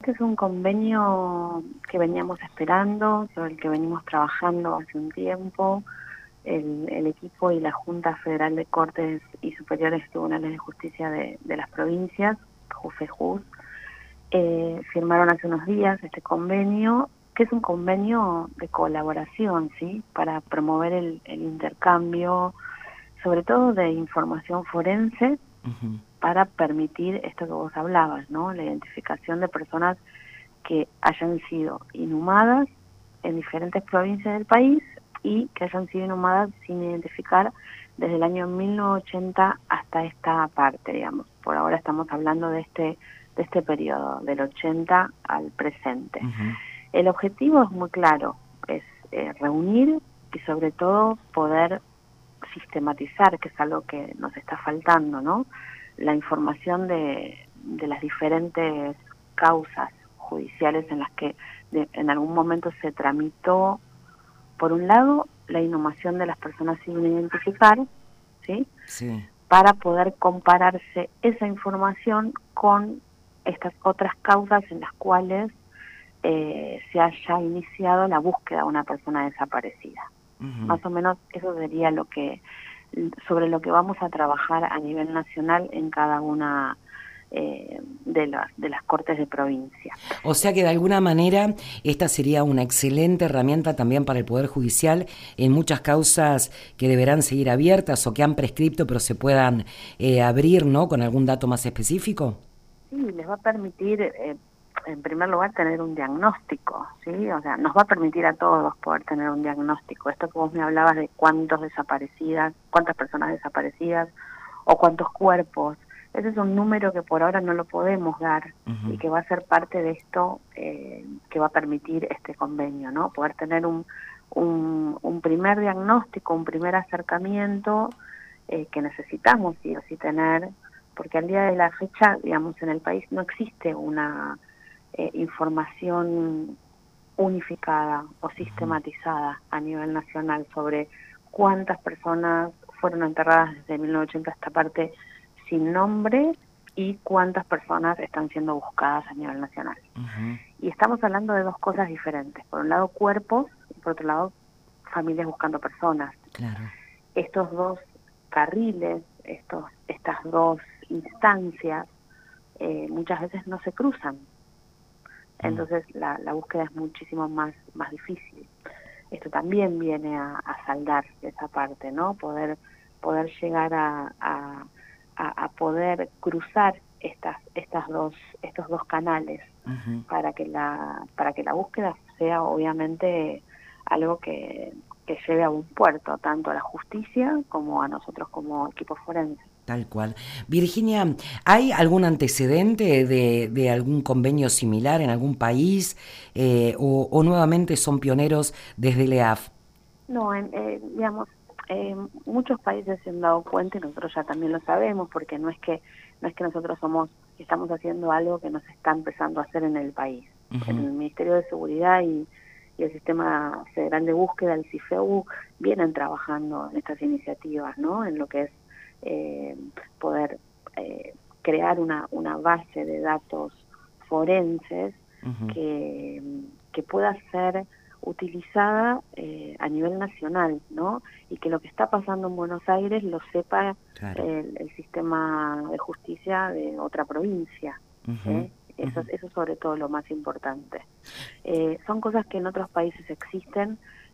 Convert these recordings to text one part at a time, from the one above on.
este es un convenio que veníamos esperando, sobre el que venimos trabajando hace un tiempo. El equipo y la Junta Federal de Cortes y Superiores Tribunales de Justicia de las provincias, JUFEJUS, firmaron hace unos días este convenio, que es un convenio de colaboración, ¿sí?, para promover el intercambio, sobre todo de información forense, para permitir esto que vos hablabas, ¿no?, la identificación de personas que hayan sido inhumadas en diferentes provincias del país y que hayan sido inhumadas sin identificar desde el año 1980 hasta esta parte, digamos. Por ahora estamos hablando de este periodo, del 80 al presente. El objetivo es muy claro, es reunir y sobre todo poder sistematizar, que es algo que nos está faltando, ¿no?, la información de las diferentes causas judiciales en las que en algún momento se tramitó, por un lado, la inhumación de las personas sin identificar, ¿sí?, Sí. para poder compararse esa información con estas otras causas en las cuales se haya iniciado la búsqueda de una persona desaparecida. Más o menos eso sería sobre lo que vamos a trabajar a nivel nacional en cada una de las cortes de provincia. O sea que de alguna manera esta sería una excelente herramienta también para el Poder Judicial en muchas causas que deberán seguir abiertas o que han prescripto pero se puedan abrir, ¿no?, con algún dato más específico. Sí, les va a permitir, en primer lugar, tener un diagnóstico, ¿sí? O sea, nos va a permitir a todos poder tener un diagnóstico. Esto que vos me hablabas de cuántas personas desaparecidas o cuántos cuerpos, ese es un número que por ahora no lo podemos dar y que va a ser parte de esto que va a permitir este convenio, ¿no? Poder tener un primer diagnóstico, un primer acercamiento que necesitamos sí o sí tener, porque al día de la fecha, digamos, en el país no existe una información unificada o sistematizada a nivel nacional sobre cuántas personas fueron enterradas desde 1980 a esta parte sin nombre y cuántas personas están siendo buscadas a nivel nacional. Y estamos hablando de dos cosas diferentes. Por un lado, cuerpos, y por otro lado, familias buscando personas. Claro. Estos dos carriles, estas dos instancias, muchas veces no se cruzan. Entonces la búsqueda es muchísimo más difícil. Esto también viene a saldar esa parte, ¿no? Poder llegar a poder cruzar estos dos canales para que la búsqueda sea obviamente algo que lleve a un puerto, tanto a la justicia como a nosotros como equipo forense. Tal cual. Virginia, ¿hay algún antecedente de algún convenio similar en algún país o nuevamente son pioneros desde el EAF? No, digamos, muchos países se han dado cuenta y nosotros ya también lo sabemos, porque no es que nosotros estamos haciendo algo que nos está empezando a hacer en el país. En el Ministerio de Seguridad y el Sistema Federal de Búsqueda, el CIFEU, vienen trabajando en estas iniciativas, ¿no? En lo que es poder crear una base de datos forenses que pueda ser utilizada a nivel nacional, ¿no? Y que lo que está pasando en Buenos Aires lo sepa Claro. el sistema de justicia de otra provincia. Eso es sobre todo lo más importante. Son cosas que en otros países existen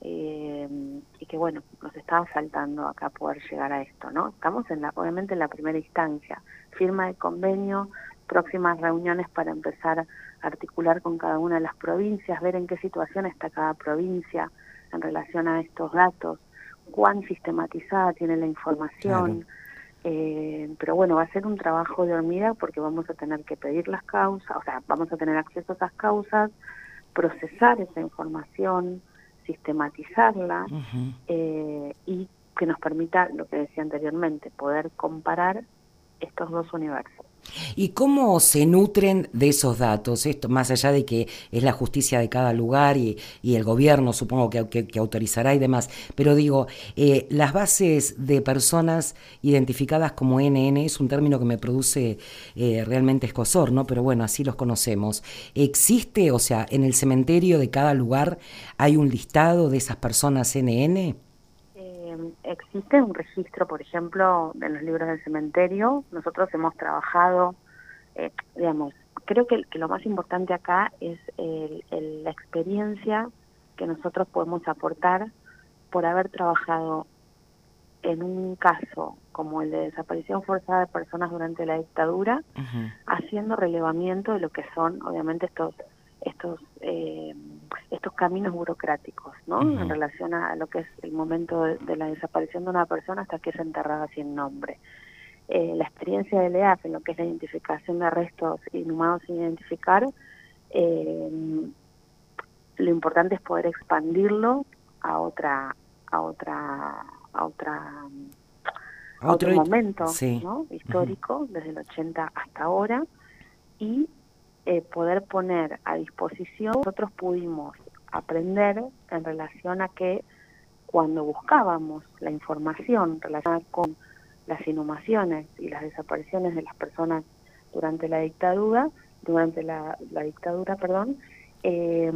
y que, bueno, nos está faltando acá poder llegar a esto, ¿no? Estamos obviamente en la primera instancia, firma de convenio, próximas reuniones para empezar a articular con cada una de las provincias, ver en qué situación está cada provincia en relación a estos datos, cuán sistematizada tiene la Claro. información, pero bueno, va a ser un trabajo de hormiga porque vamos a tener que pedir las causas, o sea, vamos a tener acceso a esas causas, procesar esa información, sistematizarla y que nos permita, lo que decía anteriormente, poder comparar estos dos universos. ¿Y cómo se nutren de esos datos? Esto, más allá de que es la justicia de cada lugar y el gobierno, supongo que autorizará y demás, pero digo, las bases de personas identificadas como NN es un término que me produce realmente escozor, ¿no? Pero bueno, así los conocemos. ¿Existe, o sea, en el cementerio de cada lugar hay un listado de esas personas NN? Existe un registro, por ejemplo, en los libros del cementerio. Nosotros hemos trabajado, digamos, creo que lo más importante acá es la experiencia que nosotros podemos aportar por haber trabajado en un caso como el de desaparición forzada de personas durante la dictadura, Uh-huh. haciendo relevamiento de lo que son, obviamente, estos estos caminos burocráticos, ¿no? En Uh-huh. relación a lo que es el momento de la desaparición de una persona hasta que es enterrada sin nombre. La experiencia del EAF en lo que es la identificación de restos inhumados sin identificar, lo importante es poder expandirlo a otra a otra a otra a otro Otro, momento, sí. ¿no? Uh-huh. Histórico, desde el 80 hasta ahora, y poder poner a disposición. Nosotros pudimos aprender en relación a que cuando buscábamos la información relacionada con las inhumaciones y las desapariciones de las personas durante la dictadura, perdón, eh,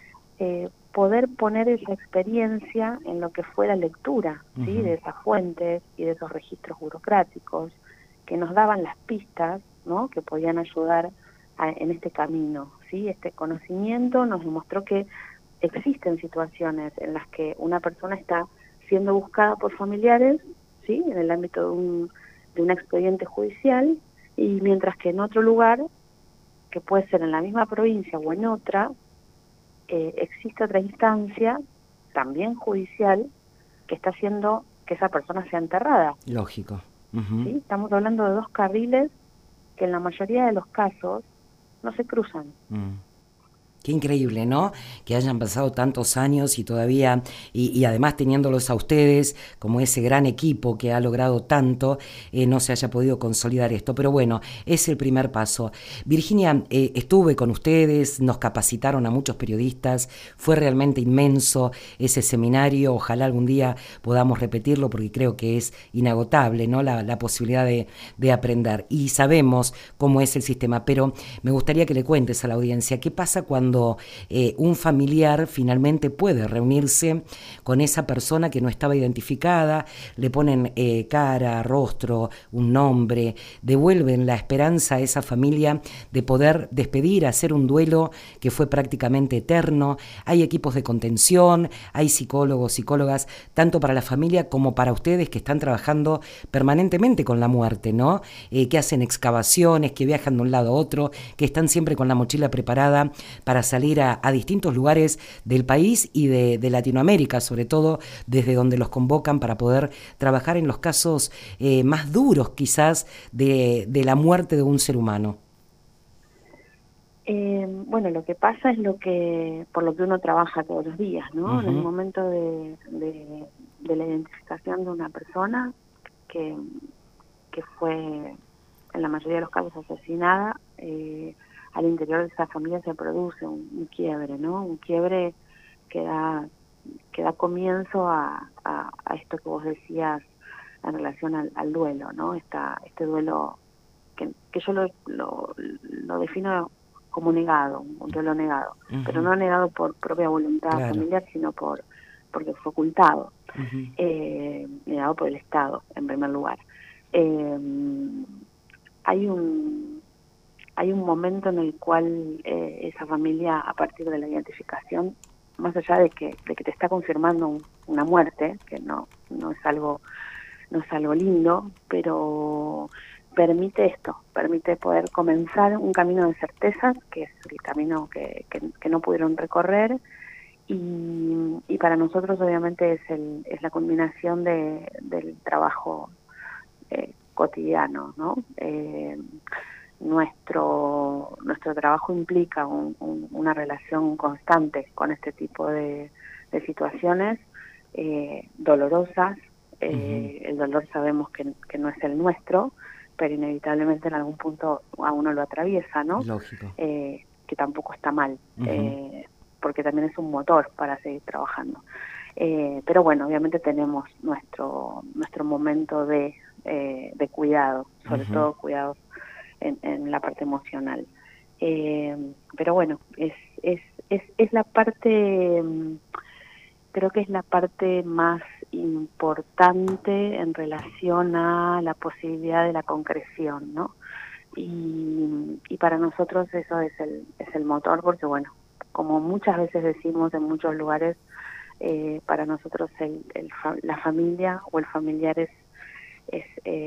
poder poner esa experiencia en lo que fue la lectura, ¿sí? Uh-huh. De esas fuentes y de esos registros burocráticos que nos daban las pistas, ¿no? Que podían ayudar en este camino, ¿sí? Este conocimiento nos demostró que existen situaciones en las que una persona está siendo buscada por familiares, ¿sí? En el ámbito de un expediente judicial, y mientras que en otro lugar, que puede ser en la misma provincia o en otra, existe otra instancia, también judicial, que está haciendo que esa persona sea enterrada. Lógico. Uh-huh. ¿Sí? Estamos hablando de dos carriles que en la mayoría de los casos no se cruzan. Mm. Qué increíble, ¿no? Que hayan pasado tantos años y todavía, y además teniéndolos a ustedes como ese gran equipo que ha logrado tanto, no se haya podido consolidar esto. Pero bueno, es el primer paso. Virginia, estuve con ustedes, nos capacitaron a muchos periodistas, fue realmente inmenso ese seminario, ojalá algún día podamos repetirlo porque creo que es inagotable, ¿no? La posibilidad de aprender. Y sabemos cómo es el sistema, pero me gustaría que le cuentes a la audiencia qué pasa cuando un familiar finalmente puede reunirse con esa persona que no estaba identificada, le ponen cara, rostro, un nombre, devuelven la esperanza a esa familia de poder despedir, hacer un duelo que fue prácticamente eterno. Hay equipos de contención, hay psicólogos, psicólogas, tanto para la familia como para ustedes que están trabajando permanentemente con la muerte, ¿no? Que hacen excavaciones, que viajan de un lado a otro, que están siempre con la mochila preparada para salir a distintos lugares del país y de Latinoamérica, sobre todo desde donde los convocan para poder trabajar en los casos más duros quizás de la muerte de un ser humano. Bueno, lo que pasa es por lo que uno trabaja todos los días, ¿no? En el Uh-huh. momento de la identificación de una persona que, que fue, en la mayoría de los casos, asesinada, al interior de esa familia se produce un quiebre, ¿no? Un quiebre que da comienzo a esto que vos decías en relación al duelo, ¿no? Este duelo que yo lo defino como negado, un duelo negado, pero Uh-huh. no negado por propia voluntad Claro. familiar, sino porque fue ocultado, Uh-huh. negado por el Estado, en primer lugar. Eh, hay un momento en el cual esa familia, a partir de la identificación, más allá de que te está confirmando una muerte, que no es algo lindo, pero permite poder comenzar un camino de certezas, que es el camino que no pudieron recorrer, y para nosotros obviamente es la culminación del trabajo cotidiano, ¿no? Nuestro trabajo implica una relación constante con este tipo de situaciones dolorosas. Uh-huh. El dolor sabemos que no es el nuestro, pero inevitablemente en algún punto a uno lo atraviesa, ¿no? Lógico. Que tampoco está mal, Uh-huh. porque también es un motor para seguir trabajando. Pero bueno, obviamente tenemos nuestro momento de cuidado, sobre Uh-huh. todo cuidados en la parte emocional. Pero bueno, es la parte, creo que es la parte más importante en relación a la posibilidad de la concreción, ¿no? Y para nosotros eso es el motor, porque bueno, como muchas veces decimos en muchos lugares, para nosotros la familia o el familiar es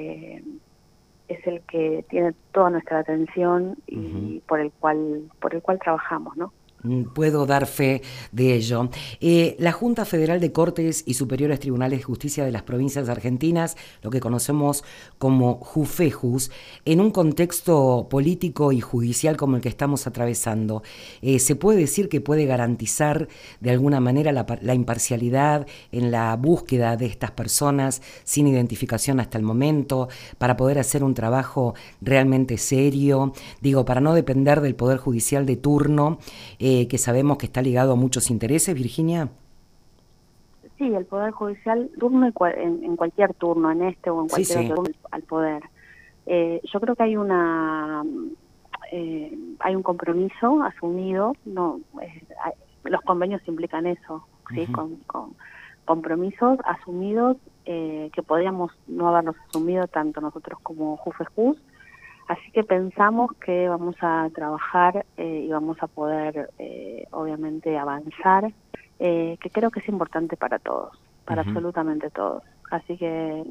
el que tiene toda nuestra atención Uh-huh. y por el cual trabajamos, ¿no? Puedo dar fe de ello. La Junta Federal de Cortes y Superiores Tribunales de Justicia de las Provincias Argentinas, lo que conocemos como JUFEJUS, en un contexto político y judicial como el que estamos atravesando, ¿se puede decir que puede garantizar de alguna manera la imparcialidad en la búsqueda de estas personas sin identificación hasta el momento, para poder hacer un trabajo realmente serio? Digo, para no depender del Poder Judicial de turno, que sabemos que está ligado a muchos intereses, Virginia. Sí, el Poder Judicial, turno en cualquier turno, en este o en Sí, cualquier sí. otro turno al Poder. Yo creo que hay hay un compromiso asumido, no, los convenios implican eso, sí, Uh-huh. con compromisos asumidos que podríamos no haberlos asumido tanto nosotros como JUFEJUS. Así que pensamos que vamos a trabajar y vamos a poder, obviamente, avanzar, que creo que es importante para todos, para Uh-huh. absolutamente todos. Así que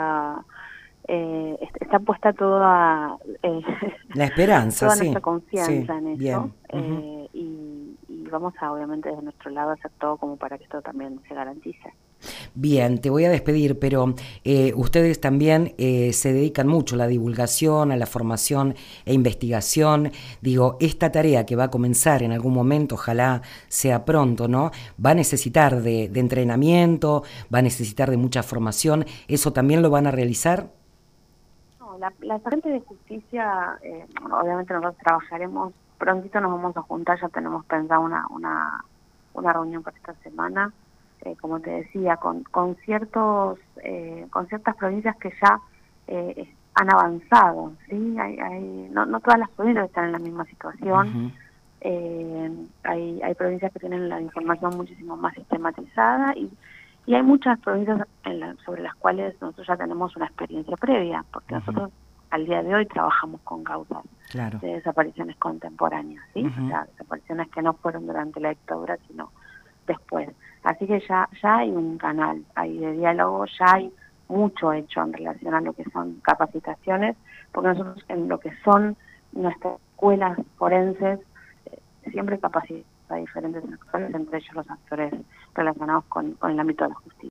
está puesta toda La esperanza, toda nuestra sí, sí, confianza en eso, bien. Uh-huh. y vamos a, obviamente, desde nuestro lado hacer todo como para que esto también se garantice. Bien, te voy a despedir, pero ustedes también se dedican mucho a la divulgación, a la formación e investigación. Digo, esta tarea que va a comenzar en algún momento, ojalá sea pronto, ¿no? Va a necesitar de entrenamiento, va a necesitar de mucha formación. ¿Eso también lo van a realizar? No, las agentes de justicia, obviamente nosotros trabajaremos, prontito nos vamos a juntar, ya tenemos pensada una reunión para esta semana, como te decía, con ciertas provincias que ya han avanzado, ¿sí? No todas las provincias están en la misma situación. Uh-huh. Hay provincias que tienen la información muchísimo más sistematizada y hay muchas provincias sobre las cuales nosotros ya tenemos una experiencia previa, porque Uh-huh. nosotros al día de hoy trabajamos con causas Claro. de desapariciones contemporáneas, ¿sí? O Uh-huh. sea, desapariciones que no fueron durante la dictadura, sino después. Así que ya hay un canal ahí de diálogo, ya hay mucho hecho en relación a lo que son capacitaciones, porque nosotros en lo que son nuestras escuelas forenses siempre capacitamos a diferentes actores, entre ellos los actores relacionados con el ámbito de la justicia.